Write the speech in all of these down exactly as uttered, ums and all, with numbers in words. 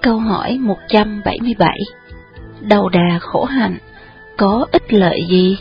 Câu hỏi một trăm bảy mươi bảy. Đầu đà khổ hạnh, có ích lợi gì?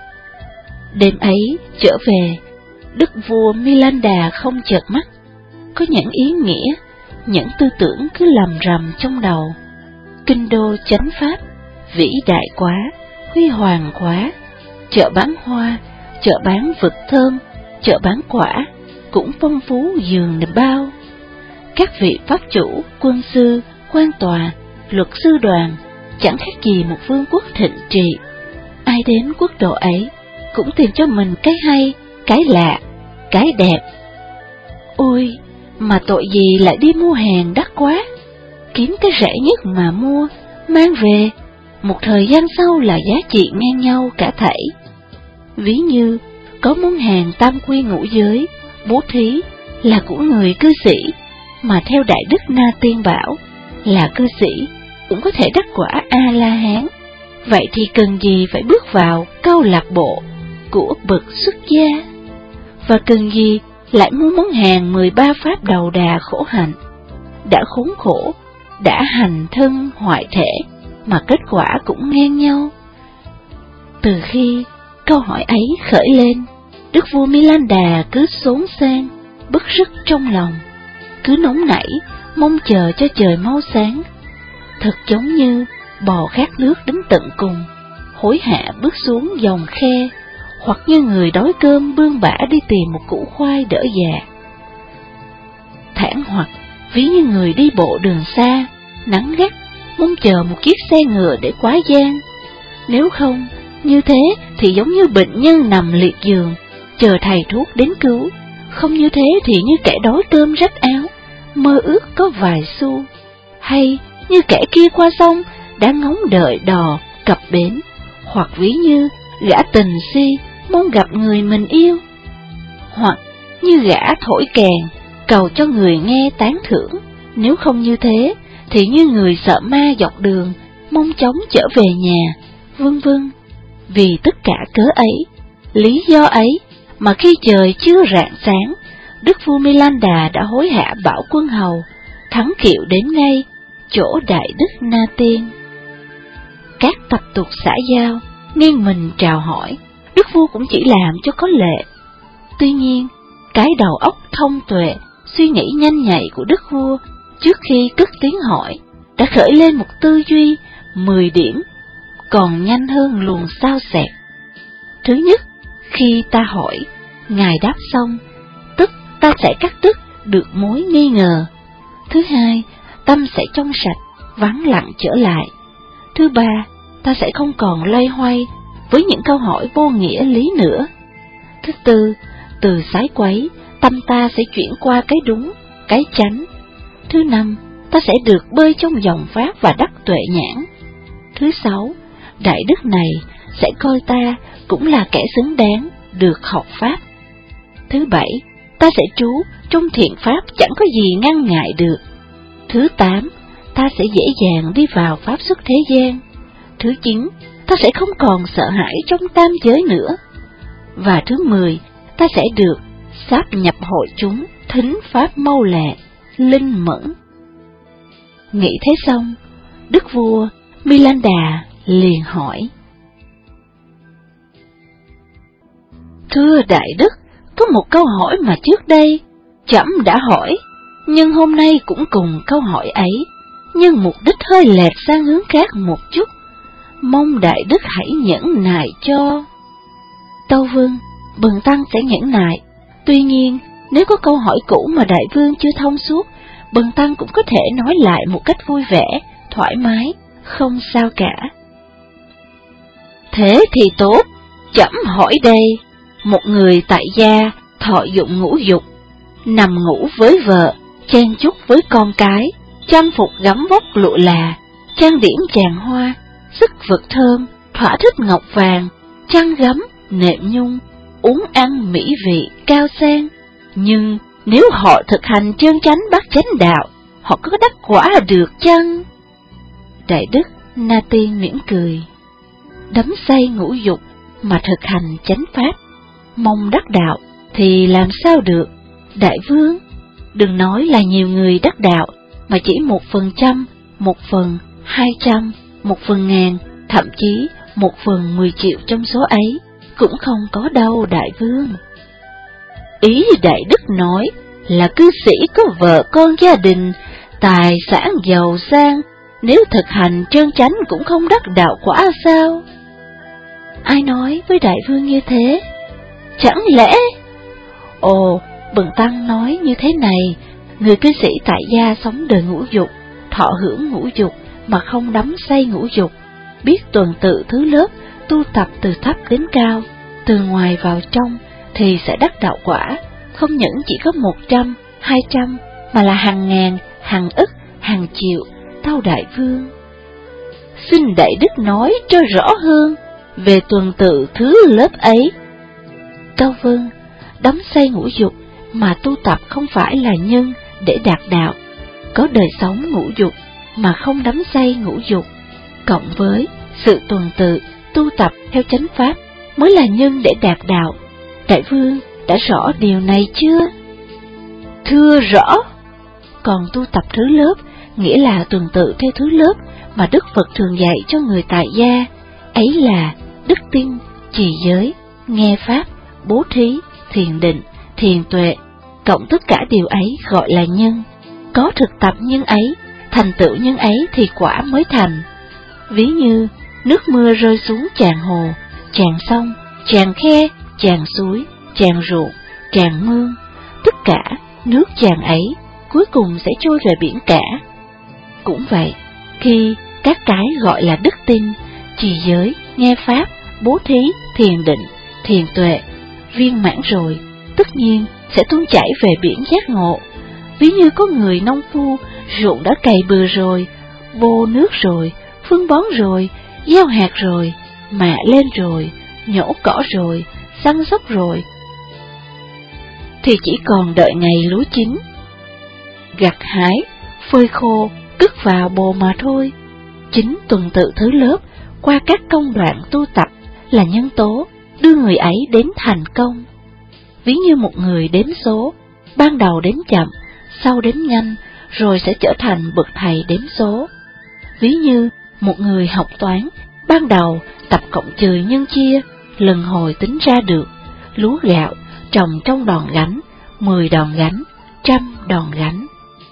Đêm ấy trở về, đức vua Milinda không chợp mắt, có những ý nghĩa, những tư tưởng cứ lầm rầm trong đầu. Kinh đô chánh pháp, vĩ đại quá, huy hoàng quá, chợ bán hoa, chợ bán vật thơm, chợ bán quả, cũng phong phú giường bao. Các vị pháp chủ, quân sư, quan tòa, luật sư đoàn, chẳng khác gì một vương quốc thịnh trị. Ai đến quốc độ ấy, cũng tìm cho mình cái hay, cái lạ, cái đẹp. Ôi, mà tội gì lại đi mua hàng đắt quá, kiếm cái rẻ nhất mà mua, mang về, một thời gian sau là giá trị ngang nhau cả thảy. Ví như, có món hàng tam quy ngũ giới, bố thí, là của người cư sĩ, mà theo Đại Đức Na Tiên bảo, là cư sĩ, cũng có thể đắc quả A-la-hán. Vậy thì cần gì phải bước vào câu lạc bộ của bậc xuất gia? Và cần gì lại mua món hàng mười ba pháp đầu đà khổ hạnh? Đã khốn khổ, đã hành thân hoại thể, mà kết quả cũng ngang nhau. Từ khi câu hỏi ấy khởi lên, đức vua Milinda cứ xốn xang, bức rứt trong lòng, cứ nóng nảy, mong chờ cho trời mau sáng. Thật giống như bò khát nước đến tận cùng, hối hả bước xuống dòng khe, hoặc như người đói cơm bươn bả đi tìm một củ khoai đỡ già. Thản hoặc ví như người đi bộ đường xa, nắng gắt, mong chờ một chiếc xe ngựa để quá gian. Nếu không, như thế thì giống như bệnh nhân nằm liệt giường, chờ thầy thuốc đến cứu. Không như thế thì như kẻ đói cơm rách áo, mơ ước có vài xu. Hay như kẻ kia qua sông, đã ngóng đợi đò cập bến. Hoặc ví như gã tình si, mong gặp người mình yêu. Hoặc như gã thổi kèn, cầu cho người nghe tán thưởng. Nếu không như thế, thì như người sợ ma dọc đường, mong chóng trở về nhà, vân vân. Vì tất cả cớ ấy, lý do ấy, mà khi trời chưa rạng sáng, đức vua Milinda đã hối hả bảo quân hầu, thắng kiệu đến ngay chỗ Đại Đức Na Tiên. Các tập tục xã giao, nghiêng mình chào hỏi, đức vua cũng chỉ làm cho có lệ. Tuy nhiên, cái đầu óc thông tuệ, suy nghĩ nhanh nhạy của đức vua, trước khi cất tiếng hỏi, đã khởi lên một tư duy mười điểm, còn nhanh hơn luồng sao xẹt. Thứ nhất, khi ta hỏi, ngài đáp xong, tức ta sẽ cắt đứt được mối nghi ngờ. Thứ hai, tâm sẽ trong sạch, vắng lặng trở lại. Thứ ba, ta sẽ không còn loay hoay với những câu hỏi vô nghĩa lý nữa. Thứ tư, từ sái quấy, tâm ta sẽ chuyển qua cái đúng, cái chánh. Thứ năm, ta sẽ được bơi trong dòng pháp và đắc tuệ nhãn. Thứ sáu, Đại Đức này sẽ coi ta cũng là kẻ xứng đáng được học pháp. Thứ bảy, ta sẽ trú trong thiện pháp chẳng có gì ngăn ngại được. Thứ tám, ta sẽ dễ dàng đi vào pháp xuất thế gian. Thứ chín, ta sẽ không còn sợ hãi trong tam giới nữa. Và thứ mười, ta sẽ được sáp nhập hội chúng, thính pháp mau lẹ, linh mẫn. Nghĩ thế xong, đức vua Milinda liền hỏi: Thưa Đại Đức, có một câu hỏi mà trước đây trẫm đã hỏi, nhưng hôm nay cũng cùng câu hỏi ấy, nhưng mục đích hơi lệch sang hướng khác một chút. Mong Đại Đức hãy nhẫn nại cho. Tâu Vương, bần tăng sẽ nhẫn nại. Tuy nhiên, nếu có câu hỏi cũ mà đại vương chưa thông suốt, bần tăng cũng có thể nói lại một cách vui vẻ, thoải mái, không sao cả. Thế thì tốt, trẫm hỏi đây. Một người tại gia thọ dụng ngũ dục, nằm ngủ với vợ, chen chúc với con cái, trang phục gấm vóc lụa là, trang điểm tràng hoa, sức vật thơm, thỏa thích ngọc vàng, chăn gấm, nệm nhung, uống ăn mỹ vị, cao sang. Nhưng nếu họ thực hành chân chánh bát chánh đạo, họ có đắc quả được chăng? Đại Đức Na Tiên mỉm cười. Đắm say ngũ dục mà thực hành chánh pháp, mong đắc đạo thì làm sao được? Đại vương, đừng nói là nhiều người đắc đạo, mà chỉ một phần trăm một phần hai trăm, một phần ngàn, thậm chí một phần mười triệu trong số ấy, cũng không có đâu đại vương. Ý đại đức nói là cư sĩ có vợ con gia đình, tài sản giàu sang, nếu thực hành trơn chánh cũng không đắc đạo quả sao? Ai nói với đại vương như thế? Chẳng lẽ... Ồ, Bần Tăng nói như thế này, người cư sĩ tại gia sống đời ngũ dục, thọ hưởng ngũ dục mà không đắm say ngũ dục, biết tuần tự thứ lớp, tu tập từ thấp đến cao, từ ngoài vào trong, thì sẽ đắc đạo quả, không những chỉ có một trăm, hai trăm, mà là hàng ngàn, hàng ức, hàng triệu, tâu đại vương. Xin đại đức nói cho rõ hơn về tuần tự thứ lớp ấy. Tâu vâng, đắm say ngũ dục mà tu tập không phải là nhân để đạt đạo, có đời sống ngũ dục mà không đắm say ngũ dục, cộng với sự tuần tự tu tập theo chánh pháp mới là nhân để đạt đạo. Đại vương đã rõ điều này chưa? Thưa rõ. Còn tu tập thứ lớp nghĩa là tuần tự theo thứ lớp mà Đức Phật thường dạy cho người tại gia, ấy là đức tin, trì giới, nghe pháp, bố thí, thiền định, thiền tuệ, cộng tất cả điều ấy gọi là nhân. Có thực tập nhân ấy, thành tựu nhân ấy thì quả mới thành. Ví như nước mưa rơi xuống tràn hồ, tràn sông, tràn khe, tràn suối, tràn ruộng, tràn mương, tất cả nước tràn ấy cuối cùng sẽ trôi về biển cả. Cũng vậy, khi các cái gọi là đức tin, trì giới, nghe pháp, bố thí, thiền định, thiền tuệ viên mãn rồi, tất nhiên sẽ tuôn chảy về biển giác ngộ. Ví như có người nông phu, ruộng đã cày bừa rồi, vô nước rồi, phân bón rồi, gieo hạt rồi, mạ lên rồi, nhổ cỏ rồi, săn sóc rồi, thì chỉ còn đợi ngày lúa chín, gặt hái, phơi khô, cất vào bồ mà thôi. Chính tuần tự thứ lớp qua các công đoạn tu tập là nhân tố đưa người ấy đến thành công. Ví như một người đếm số, ban đầu đếm chậm, sau đếm nhanh, rồi sẽ trở thành bậc thầy đếm số. Ví như một người học toán, ban đầu tập cộng trừ nhân chia, lần hồi tính ra được lúa gạo trồng trong đòn gánh, mười đòn gánh, trăm đòn gánh.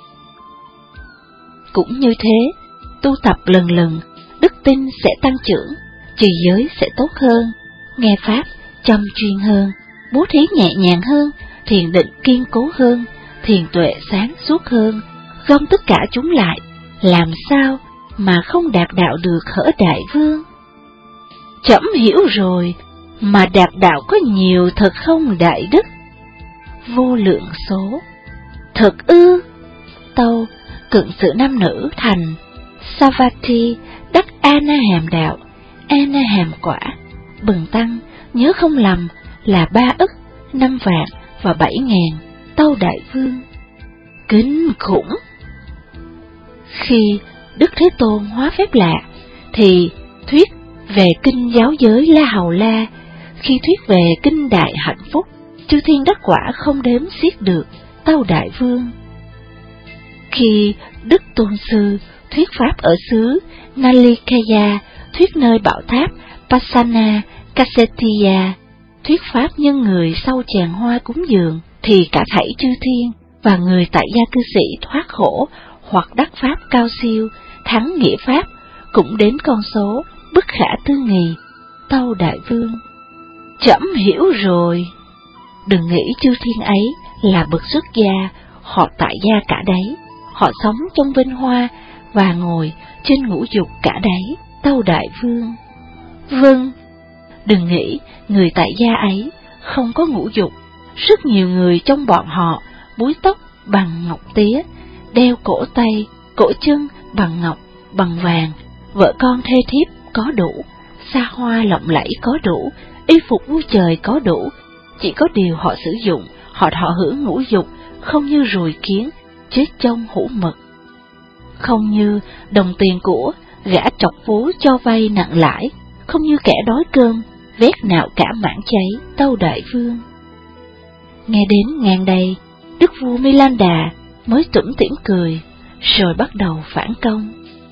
Cũng như thế, tu tập lần lần, đức tin sẽ tăng trưởng, trì giới sẽ tốt hơn, nghe pháp chăm chuyên hơn, bố thí nhẹ nhàng hơn, thiền định kiên cố hơn, thiền tuệ sáng suốt hơn. Gom tất cả chúng lại, làm sao mà không đạt đạo được hỡi đại vương? Trẫm hiểu rồi, mà đạt đạo có nhiều thật không đại đức? Vô lượng số. Thật ư? Tâu, cận sự nam nữ thành Savatthi đắc A-na hàm đạo, A-na hàm quả. Bần tăng nhớ không lầm là ba ức, năm vạn và bảy ngàn. Tâu đại vương. Kinh khủng. Khi Đức Thế Tôn hóa phép lạ, thì thuyết về kinh giáo giới La Hầu La, khi thuyết về kinh Đại Hạnh Phúc, chư thiên đắc quả không đếm xiết được. Tâu đại vương. Khi Đức Tôn Sư thuyết pháp ở xứ Nalikaya, thuyết nơi bảo tháp Pasana Kasetiya, thuyết pháp nhân người sau tràng hoa cúng dường, thì cả thảy chư thiên và người tại gia cư sĩ thoát khổ hoặc đắc pháp cao siêu, thắng nghĩa pháp, cũng đến con số bất khả tư nghì. Tâu đại vương. Trẫm hiểu rồi. Đừng nghĩ chư thiên ấy là bậc xuất gia, họ tại gia cả đấy, họ sống trong vinh hoa và ngồi trên ngũ dục cả đấy. Tâu đại vương. Vâng. Đừng nghĩ người tại gia ấy không có ngũ dục. Rất nhiều người trong bọn họ búi tóc bằng ngọc tía, đeo cổ tay, cổ chân bằng ngọc, bằng vàng, vợ con thê thiếp có đủ, xa hoa lộng lẫy có đủ, y phục vui trời có đủ. Chỉ có điều họ sử dụng, họ thọ hưởng ngũ dục, không như ruồi kiến, chết trong hũ mật. Không như đồng tiền của gã trọc phú cho vay nặng lãi, không như kẻ đói cơm, vét nạo cả mảng cháy. Tâu đại vương. Nghe đến ngang đây, đức vua Milanda mới tủm tỉm cười, rồi bắt đầu phản công.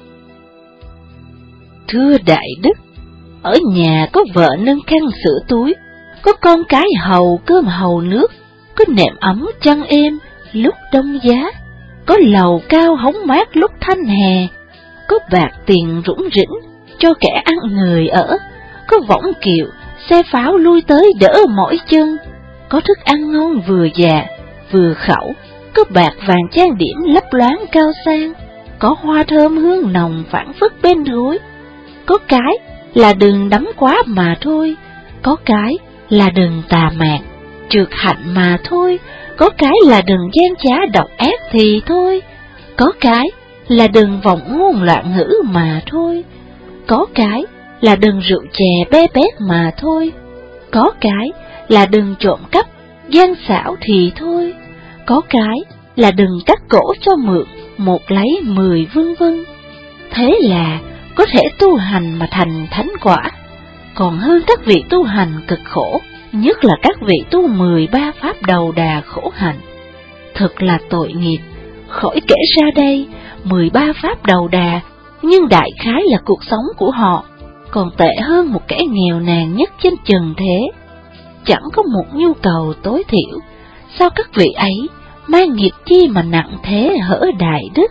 Thưa Đại Đức, ở nhà có vợ nâng khăn sữa túi, có con cái hầu cơm hầu nước, có nệm ấm chăn êm lúc đông giá, có lầu cao hóng mát lúc thanh hè, có bạc tiền rủng rỉnh cho kẻ ăn người ở, có võng kiệu, xe pháo lui tới đỡ mỏi chân, có thức ăn ngon vừa già, vừa khẩu, có bạc vàng trang điểm lấp loáng cao sang, có hoa thơm hương nồng phảng phất bên gối. Có cái là đừng đắm quá mà thôi, có cái là đừng tà mạt, trượt hạnh mà thôi, có cái là đừng gian trá độc ác thì thôi, có cái là đừng vọng ngôn loạn ngữ mà thôi, có cái là đừng rượu chè bê bét mà thôi, có cái là đừng trộm cắp, gian xảo thì thôi, có cái là đừng cắt cổ cho mượn, một lấy mười vân vân. Thế là có thể tu hành mà thành thánh quả, còn hơn các vị tu hành cực khổ, nhất là các vị tu mười ba pháp đầu đà khổ hạnh. Thật là tội nghiệp, khỏi kể ra đây, mười ba pháp đầu đà, nhưng đại khái là cuộc sống của họ còn tệ hơn một kẻ nghèo nàn nhất trên trần thế. Chẳng có một nhu cầu tối thiểu, sao các vị ấy mang nghiệp chi mà nặng thế hở Đại Đức?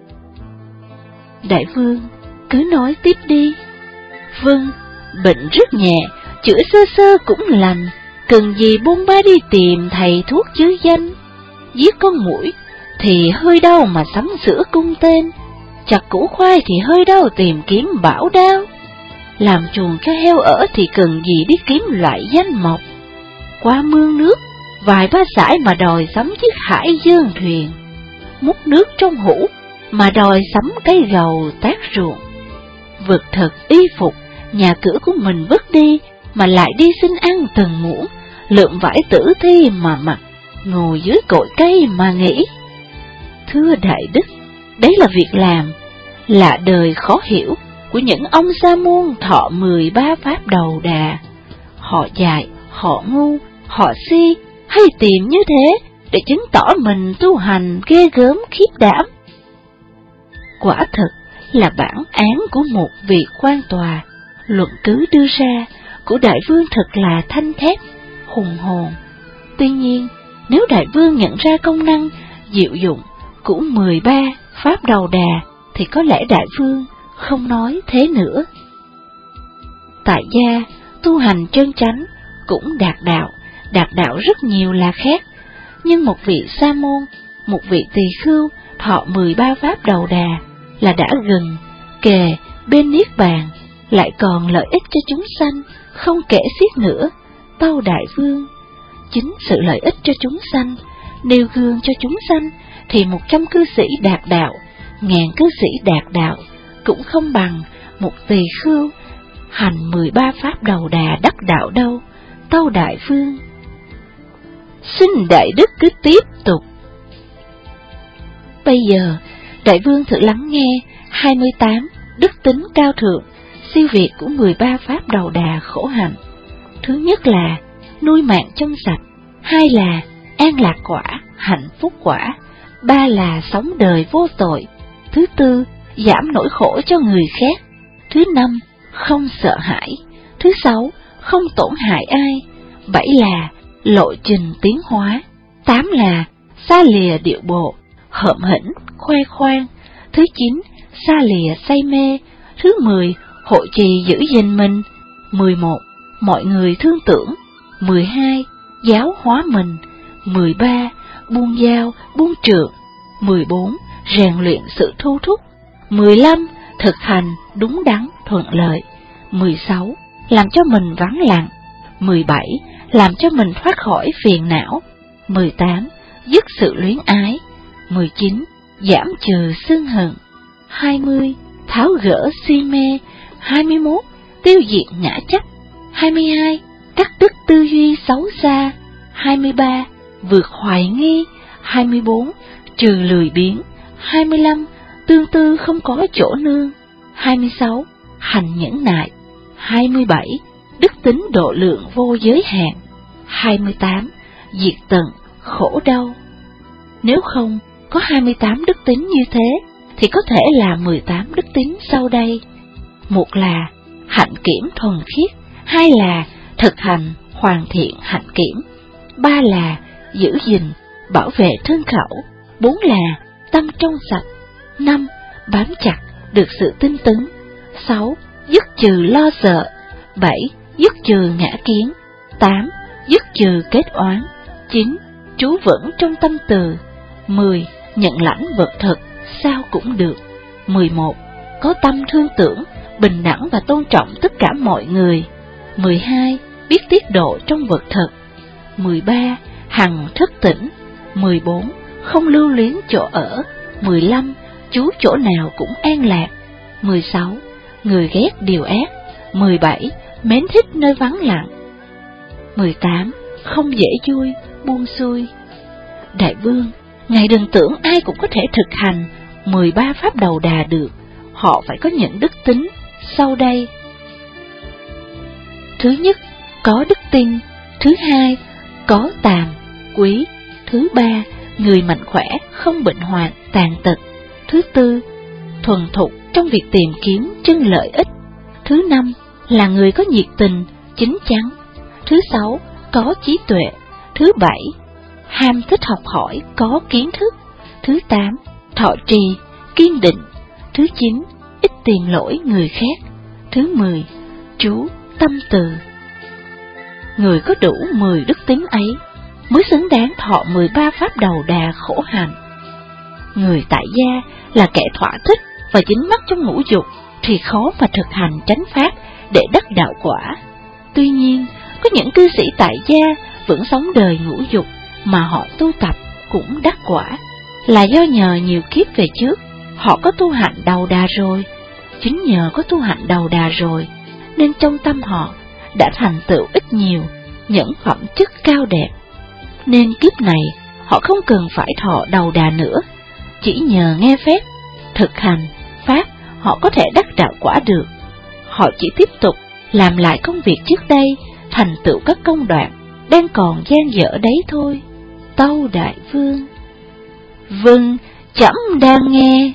Đại vương cứ nói tiếp đi. Vâng, bệnh rất nhẹ, chữa sơ sơ cũng lành, cần gì bôn ba đi tìm thầy thuốc chứ danh. Giết con muỗi thì hơi đau mà sắm sửa cung tên, chặt củ khoai thì hơi đau tìm kiếm bảo đao. Làm chuồng cho heo ở thì cần gì đi kiếm loại danh mộc. Qua mương nước vài ba sải mà đòi sắm chiếc hải dương thuyền, múc nước trong hũ mà đòi sắm cây gầu tác ruộng. Vật thật y phục, nhà cửa của mình vứt đi mà lại đi xin ăn từng muỗng, lượm vải tử thi mà mặc, ngồi dưới cội cây mà nghĩ. Thưa Đại Đức, đấy là việc làm lạ đời khó hiểu của những ông sa môn thọ mười ba pháp đầu đà. Họ dại, họ ngu, họ si, hay tìm như thế để chứng tỏ mình tu hành ghê gớm khiếp đảm. Quả thật là bản án của một vị quan tòa, luận cứ đưa ra của đại vương thật là thanh thép, hùng hồn. Tuy nhiên, nếu đại vương nhận ra công năng diệu dụng của mười ba pháp đầu đà, thì có lẽ đại vương không nói thế nữa. Tại gia, tu hành chân chánh cũng đạt đạo, đạt đạo rất nhiều là khác, nhưng một vị sa môn, một vị tỳ khưu thọ mười ba pháp đầu đà là đã gần, kề, bên niết bàn, lại còn lợi ích cho chúng sanh, không kể xiết nữa. Tâu đại vương, chính sự lợi ích cho chúng sanh, nêu gương cho chúng sanh, thì một trăm cư sĩ đạt đạo, ngàn cư sĩ đạt đạo, cũng không bằng một tỳ khưu hành mười ba pháp đầu đà đắc đạo đâu. Tâu đại vương. Xin đại đức cứ tiếp tục. Bây giờ, đại vương thử lắng nghe hai mươi tám đức tính cao thượng, siêu việt của mười ba pháp đầu đà khổ hạnh. Thứ nhất là nuôi mạng trong sạch, hai là an lạc quả, hạnh phúc quả, ba là sống đời vô tội, thứ tư giảm nỗi khổ cho người khác, thứ năm không sợ hãi, thứ sáu không tổn hại ai, bảy là lộ trình tiến hóa, tám là xa lìa điệu bộ, hợm hĩnh, khoe khoang, thứ chín xa lìa say mê, thứ mười hộ trì giữ gìn mình, mười một mọi người thương tưởng, mười hai giáo hóa mình, mười ba buông dao buông trượng, mười bốn rèn luyện sự thu thúc, mười lăm thực hành đúng đắn thuận lợi, mười sáu làm cho mình vắng lặng, mười bảy làm cho mình thoát khỏi phiền não, mười tám dứt sự luyến ái, mười chín giảm trừ sân hận, hai mươi tháo gỡ si mê, hai mươi mốt tiêu diệt ngã chấp, hai mươi hai cắt đứt tư duy xấu xa, hai mươi ba vượt hoài nghi, hai mươi bốn trừ lười biếng, hai mươi lăm tương tư không có chỗ nương, hai mươi sáu hành nhẫn nại, hai mươi bảy đức tính độ lượng vô giới hạn, hai mươi tám diệt tận khổ đau. Nếu không có hai mươi tám đức tính như thế, thì có thể là mười tám đức tính sau đây. một là hạnh kiểm thuần khiết, hai là thực hành hoàn thiện hạnh kiểm, ba là giữ gìn, bảo vệ thân khẩu, bốn là tâm trong sạch, năm bám chặt được sự tinh tấn, sáu dứt trừ lo sợ, bảy dứt trừ ngã kiến, tám dứt trừ kết oán, chín trú vững trong tâm từ, mười nhận lãnh vật thực sao cũng được, mười một có tâm thương tưởng, bình đẳng và tôn trọng tất cả mọi người, mười hai biết tiết độ trong vật thực, mười ba hằng thức tỉnh, mười bốn không lưu luyến chỗ ở, mười lăm trú chỗ nào cũng an lạc, mười sáu người ghét điều ác, mười bảy mến thích nơi vắng lặng, mười tám không dễ vui, buông xuôi. Đại vương, ngài đừng tưởng ai cũng có thể thực hành mười ba pháp đầu đà được, họ phải có những đức tính sau đây. Thứ nhất, có đức tin. Thứ hai, có tàm, quý. Thứ ba, người mạnh khỏe, không bệnh hoạn, tàn tật. Thứ tư, thuần thục trong việc tìm kiếm chân lợi ích. Thứ năm, là người có nhiệt tình, chín chắn. Thứ sáu, có trí tuệ. Thứ bảy, ham thích học hỏi, có kiến thức. Thứ tám, thọ trì, kiên định. Thứ chín, ít tìm lỗi người khác. Thứ mười, trú tâm từ. Người có đủ mười đức tính ấy mới xứng đáng thọ mười ba pháp đầu đà khổ hạnh. Người tại gia là kẻ thỏa thích và dính mắc trong ngũ dục thì khó mà thực hành chánh pháp để đắc đạo quả. Tuy nhiên, có những cư sĩ tại gia vẫn sống đời ngũ dục mà họ tu tập cũng đắc quả, là do nhờ nhiều kiếp về trước họ có tu hạnh đầu đà rồi. Chính nhờ có tu hạnh đầu đà rồi nên trong tâm họ đã thành tựu ít nhiều những phẩm chất cao đẹp, nên kiếp này họ không cần phải thọ đầu đà nữa. Chỉ nhờ nghe phép, thực hành pháp họ có thể đắc đạo quả được. Họ chỉ tiếp tục làm lại công việc trước đây, thành tựu các công đoạn đang còn dang dở đấy thôi. Tâu đại vương. Vâng, trẫm đang nghe.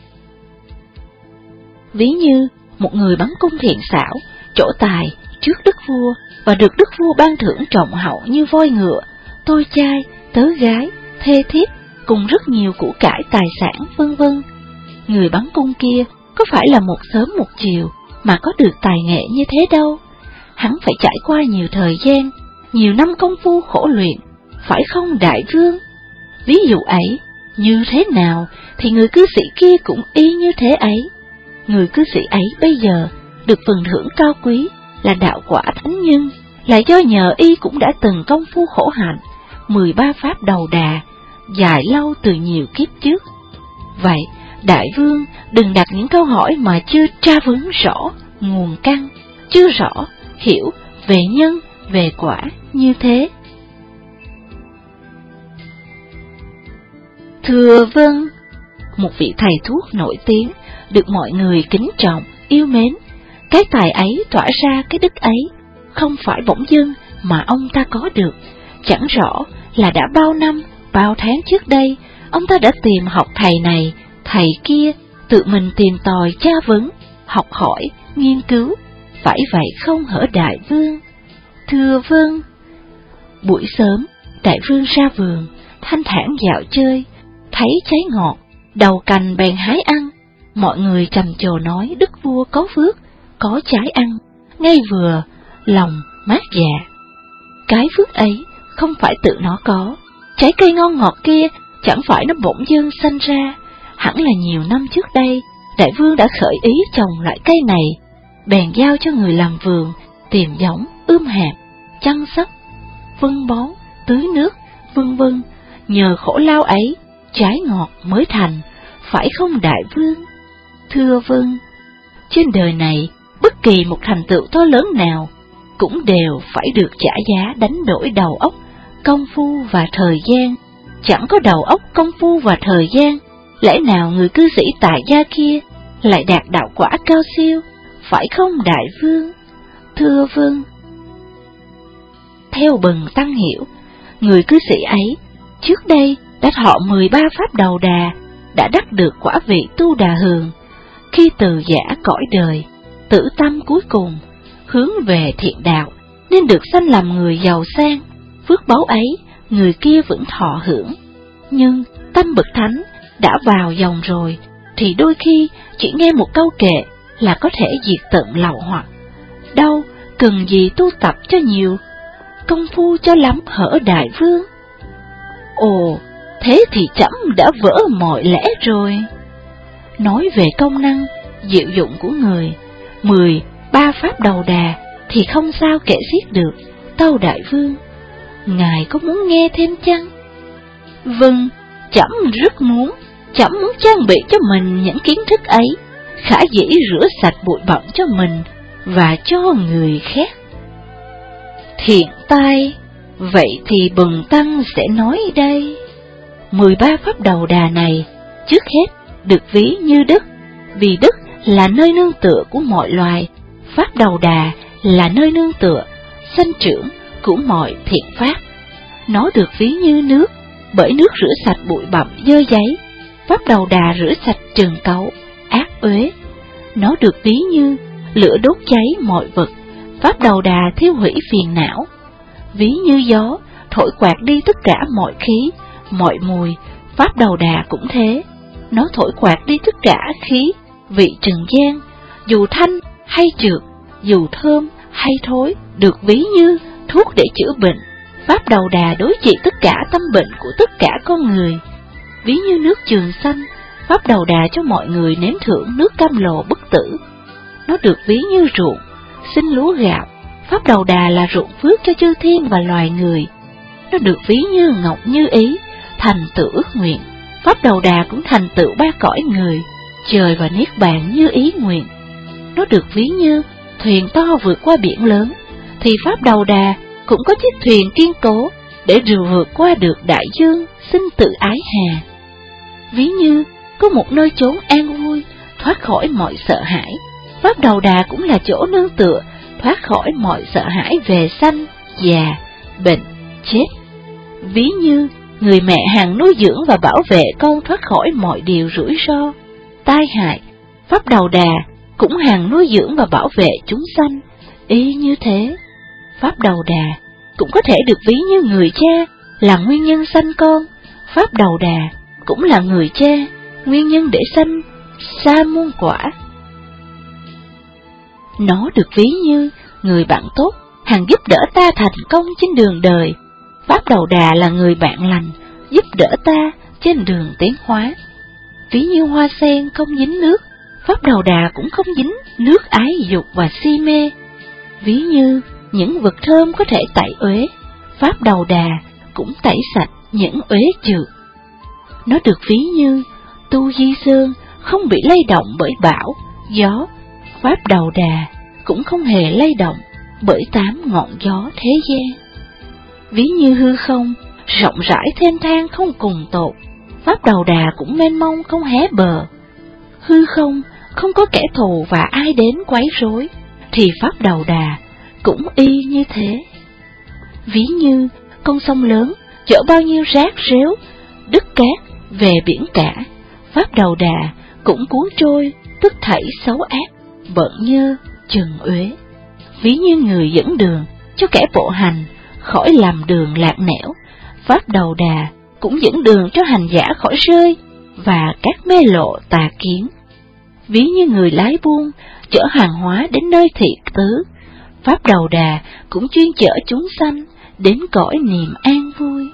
Ví như một người bắn cung thiện xảo, trổ tài trước đức vua và được đức vua ban thưởng trọng hậu như voi ngựa, tôi trai, tớ gái, thê thiếp cùng rất nhiều củ cải tài sản vân vân. Người bắn cung kia có phải là một sớm một chiều mà có được tài nghệ như thế đâu. Hắn phải trải qua nhiều thời gian, nhiều năm công phu khổ luyện, phải không đại vương? Ví dụ ấy như thế nào thì người cư sĩ kia cũng y như thế ấy. Người cư sĩ ấy bây giờ được phần thưởng cao quý là đạo quả thánh nhân, là do nhờ y cũng đã từng công phu khổ hạnh mười ba pháp đầu đà dài lâu từ nhiều kiếp trước. Vậy đại vương đừng đặt những câu hỏi mà chưa tra vấn rõ nguồn căn, chưa rõ hiểu về nhân về quả như thế. Thưa vâng. Một vị thầy thuốc nổi tiếng được mọi người kính trọng, yêu mến. Cái tài ấy tỏa ra cái đức ấy không phải bỗng dưng mà ông ta có được. Chẳng rõ là đã bao năm, bao tháng trước đây, ông ta đã tìm học thầy này, thầy kia, tự mình tìm tòi tra vấn, học hỏi, nghiên cứu. Phải vậy không hở đại vương? Thưa vâng. Buổi sớm, đại vương ra vườn, thanh thản dạo chơi, thấy trái ngọt, đầu cành bèn hái ăn. Mọi người trầm trồ nói đức vua có phước, có trái ăn, ngay vừa, lòng mát dạ. Cái phước ấy không phải tự nó có, trái cây ngon ngọt kia chẳng phải nó bỗng dưng sanh ra. Hẳn là nhiều năm trước đây, đại vương đã khởi ý trồng loại cây này, bèn giao cho người làm vườn tìm giống, ươm hạt, chăm sóc, phân bón, tưới nước, vân vân. Nhờ khổ lao ấy, trái ngọt mới thành, phải không đại vương? Thưa vâng. Trên đời này, bất kỳ một thành tựu to lớn nào cũng đều phải được trả giá đánh đổi đầu óc, công phu và thời gian. Chẳng có đầu óc, công phu và thời gian, lẽ nào người cư sĩ tại gia kia lại đạt đạo quả cao siêu, phải không đại vương? Thưa vâng. Theo bần tăng hiểu, người cư sĩ ấy trước đây đã thọ mười ba pháp đầu đà, đã đắc được quả vị tu đà hường. Khi từ giã cõi đời, từ tử tâm cuối cùng, hướng về thiện đạo, nên được sanh làm người giàu sang, phước báu ấy người kia vẫn thọ hưởng. Nhưng tâm bậc thánh đã vào dòng rồi, thì đôi khi chỉ nghe một câu kệ là có thể diệt tận lậu hoặc. Đâu cần gì tu tập cho nhiều, công phu cho lắm hở đại vương. Ồ, thế thì trẫm đã vỡ mọi lẽ rồi. Nói về công năng, diệu dụng của người, mười, ba pháp đầu đà thì không sao kể xiết được, tâu đại vương. Ngài có muốn nghe thêm chăng? Vâng, trẫm rất muốn, trẫm muốn trang bị cho mình những kiến thức ấy, khả dĩ rửa sạch bụi bặm cho mình và cho người khác. Thiện tai, vậy thì bần tăng sẽ nói đây. Mười ba pháp đầu đà này, trước hết được ví như đất, vì đất là nơi nương tựa của mọi loài, pháp đầu đà là nơi nương tựa, sanh trưởng của mọi thiện pháp. Nó được ví như nước, bởi nước rửa sạch bụi bặm dơ giấy, pháp đầu đà rửa sạch trần cấu, ác uế. Nó được ví như lửa đốt cháy mọi vật, pháp đầu đà thiêu hủy phiền não. Ví như gió, thổi quạt đi tất cả mọi khí, mọi mùi, pháp đầu đà cũng thế. Nó thổi quạt đi tất cả khí, vị trần gian, dù thanh hay trượt, dù thơm hay thối, được ví như thuốc để chữa bệnh. Pháp đầu đà đối trị tất cả tâm bệnh của tất cả con người. Ví như nước trường xanh, pháp đầu đà cho mọi người nếm thưởng nước cam lồ bất tử. Nó được ví như ruộng, sinh lúa gạo, pháp đầu đà là ruộng phước cho chư thiên và loài người. Nó được ví như ngọc như ý, thành tựu ước nguyện, pháp đầu đà cũng thành tựu ba cõi người, trời và niết bàn như ý nguyện. Nó được ví như thuyền to vượt qua biển lớn, thì pháp đầu đà cũng có chiếc thuyền kiên cố để rượu vượt qua được đại dương sinh tử ái hà. Ví như có một nơi chốn an vui, thoát khỏi mọi sợ hãi, pháp đầu đà cũng là chỗ nương tựa, thoát khỏi mọi sợ hãi về sanh, già, bệnh, chết. Ví như người mẹ hằng nuôi dưỡng và bảo vệ con thoát khỏi mọi điều rủi ro, tai hại, pháp đầu đà cũng hằng nuôi dưỡng và bảo vệ chúng sanh. Y như thế, pháp đầu đà cũng có thể được ví như người cha là nguyên nhân sanh con, pháp đầu đà cũng là người cha, nguyên nhân để sanh sa môn quả. Nó được ví như người bạn tốt, hằng giúp đỡ ta thành công trên đường đời, pháp đầu đà là người bạn lành, giúp đỡ ta trên đường tiến hóa. Ví như hoa sen không dính nước, pháp đầu đà cũng không dính nước ái dục và si mê. Ví như những vật thơm có thể tẩy uế, pháp đầu đà cũng tẩy sạch những uế trượt. Nó được ví như tu di sơn không bị lay động bởi bão, gió, pháp đầu đà cũng không hề lay động bởi tám ngọn gió thế gian. Ví như hư không, rộng rãi thênh thang không cùng tột, pháp đầu đà cũng mênh mông không hé bờ. Hư không không có kẻ thù và ai đến quấy rối, thì pháp đầu đà cũng y như thế. Ví như con sông lớn chở bao nhiêu rác rếu, đất cát về biển cả, pháp đầu đà cũng cuốn trôi tất thảy xấu ác, bận nhơ, trần uế. Ví như người dẫn đường cho kẻ bộ hành khỏi làm đường lạc nẻo, pháp đầu đà cũng dẫn đường cho hành giả khỏi rơi và các mê lộ tà kiến. Ví như người lái buôn chở hàng hóa đến nơi thị tứ, pháp đầu đà cũng chuyên chở chúng sanh đến cõi niềm an vui.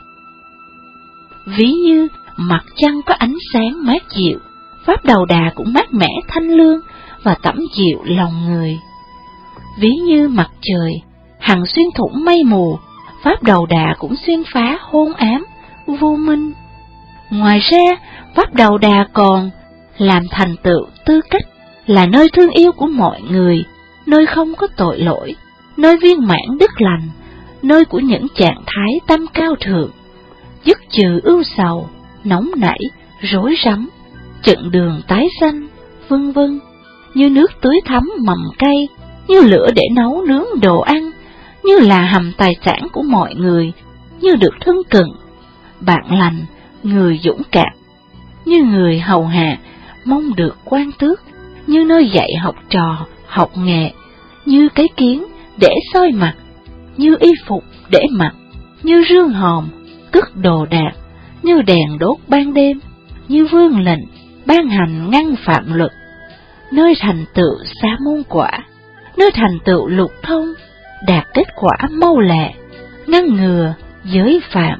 Ví như mặt trăng có ánh sáng mát dịu, pháp đầu đà cũng mát mẻ thanh lương và tẩm dịu lòng người. Ví như mặt trời hằng xuyên thủng mây mù, pháp đầu đà cũng xuyên phá hôn ám, vô minh. Ngoài ra, pháp đầu đà còn làm thành tựu tư cách là nơi thương yêu của mọi người, nơi không có tội lỗi, nơi viên mãn đức lành, nơi của những trạng thái tâm cao thượng, dứt trừ ưu sầu, nóng nảy, rối rắm, trận đường tái sanh, vân vân, như nước tưới thắm mầm cây, như lửa để nấu nướng đồ ăn, như là hầm tài sản của mọi người, như được thân cận, bạn lành, người dũng cảm, như người hầu hạ, mong được quan tước, như nơi dạy học trò, học nghệ, như cái kiến để soi mặt, như y phục để mặc, như rương hòm, cất đồ đạc, như đèn đốt ban đêm, như vương lệnh, ban hành ngăn phạm luật, nơi thành tựu xá môn quả, nơi thành tựu lục thông, đạt kết quả mau lẹ, ngăn ngừa giới phạm.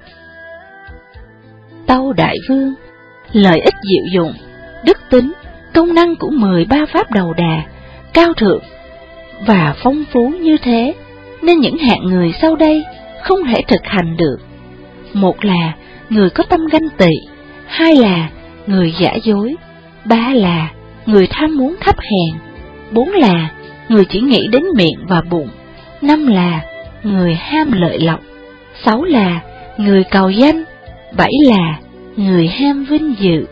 Tâu Đại Vương, lợi ích diệu dụng, đức tính, công năng của mười ba pháp đầu đà, cao thượng và phong phú như thế, nên những hạng người sau đây không thể thực hành được. Một là người có tâm ganh tị, hai là người giả dối, ba là người tham muốn thấp hèn, bốn là người chỉ nghĩ đến miệng và bụng, năm là người ham lợi lộc, sáu là người cầu danh, bảy là người ham vinh dự.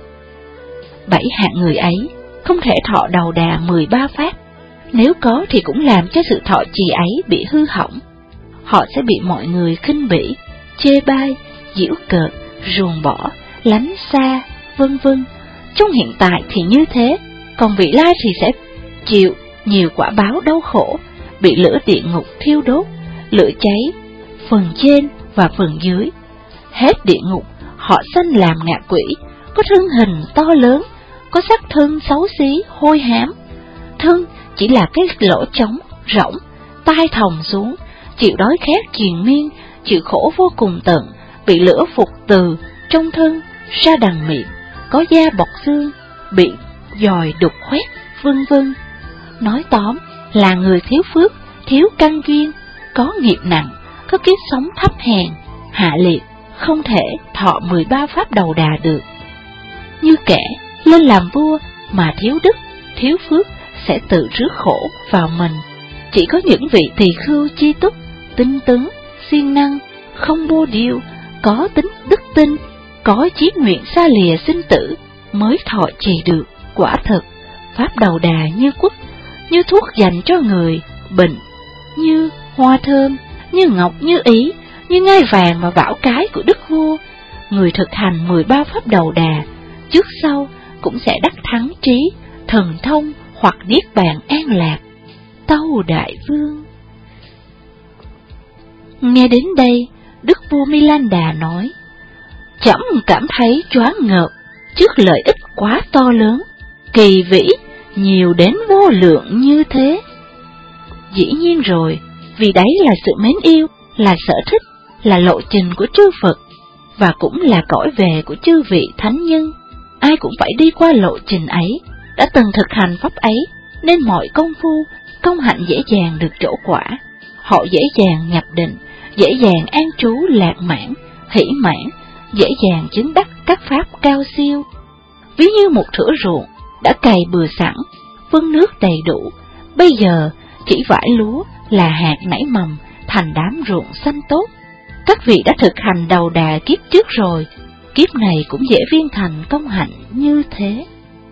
Bảy hạng người ấy không thể thọ đầu đà mười ba pháp, nếu có thì cũng làm cho sự thọ trì ấy bị hư hỏng. Họ sẽ bị mọi người khinh bỉ, chê bai, giễu cợt, ruồng bỏ, lánh xa, vân vân. Trong hiện tại thì như thế, còn vị lai thì sẽ chịu nhiều quả báo đau khổ, bị lửa địa ngục thiêu đốt, lửa cháy, phần trên và phần dưới. Hết địa ngục, họ sanh làm ngạ quỷ, có thân hình to lớn, có sắc thân xấu xí, hôi hám. Thân chỉ là cái lỗ trống, rỗng, tai thòng xuống, chịu đói khát triền miên, chịu khổ vô cùng tận, bị lửa phục từ trong thân ra đằng miệng, có da bọc xương, bị dòi đục khoét, vân vân. Nói tóm là người thiếu phước, thiếu căn duyên, có nghiệp nặng, có kiếp sống thấp hèn, hạ liệt, không thể thọ mười ba pháp đầu đà được. Như kẻ lên làm vua mà thiếu đức, thiếu phước sẽ tự rước khổ vào mình. Chỉ có những vị tỳ khưu chi túc, tinh tấn, siêng năng, không bô điêu, có tính đức tin, có chí nguyện xa lìa sinh tử mới thọ trì được. Quả thực, pháp đầu đà như quất, như thuốc dành cho người bệnh, như hoa thơm, như ngọc như ý, như ngai vàng và bảo cái của đức vua. Người thực hành mười ba pháp đầu đà, trước sau cũng sẽ đắc thắng trí, thần thông hoặc niết bàn an lạc. Tâu Đại Vương. Nghe đến đây, đức vua Milan-đà nói: Trẫm cảm thấy choáng ngợp trước lợi ích quá to lớn, kỳ vĩ, nhiều đến vô lượng như thế. Dĩ nhiên rồi, vì đấy là sự mến yêu, là sở thích, là lộ trình của chư Phật, và cũng là cõi về của chư vị thánh nhân. Ai cũng phải đi qua lộ trình ấy, đã từng thực hành pháp ấy, nên mọi công phu, công hạnh dễ dàng được trổ quả. Họ dễ dàng nhập định, dễ dàng an trú lạc mãn, hỷ mãn, dễ dàng chứng đắc các pháp cao siêu. Ví như một thửa ruộng đã cày bừa sẵn, phân nước đầy đủ, bây giờ chỉ vải lúa là hạt nảy mầm thành đám ruộng xanh tốt. Các vị đã thực hành đầu đà kiếp trước rồi, kiếp này cũng dễ viên thành công hạnh như thế.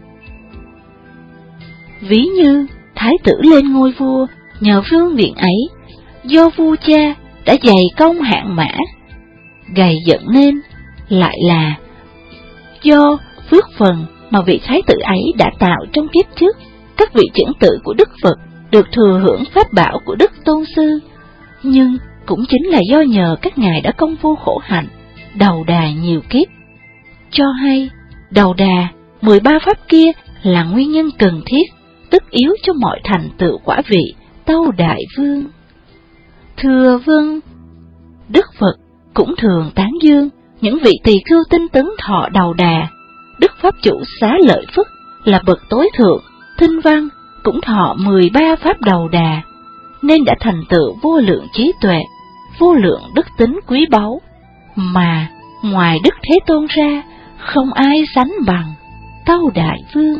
Ví như thái tử lên ngôi vua nhờ vương miện ấy, do vua cha đã dày công hạng mã, gầy dựng nên, lại là do phước phần mà vị thái tử ấy đã tạo trong kiếp trước. Các vị chưởng tử của Đức Phật được thừa hưởng pháp bảo của Đức Tôn Sư, nhưng cũng chính là do nhờ các ngài đã công phu khổ hạnh, đầu đà nhiều kiếp. Cho hay, đầu đà, mười ba pháp kia là nguyên nhân cần thiết, tất yếu cho mọi thành tựu quả vị. Tâu Đại Vương. Thưa vâng. Đức Phật cũng thường tán dương những vị tỳ khưu tinh tấn thọ đầu đà. Đức Pháp Chủ Xá Lợi Phất là bậc tối thượng, thinh văn, cũng thọ mười ba pháp đầu đà, nên đã thành tựu vô lượng trí tuệ, vô lượng đức tính quý báu, mà ngoài Đức Thế Tôn ra, không ai sánh bằng. Tâu Đại Vương.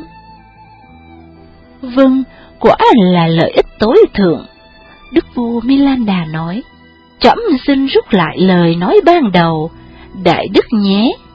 Vâng, quả là lợi ích tối thượng. Đức vua Milan-đà nói: Trẫm xin rút lại lời nói ban đầu, đại đức nhé.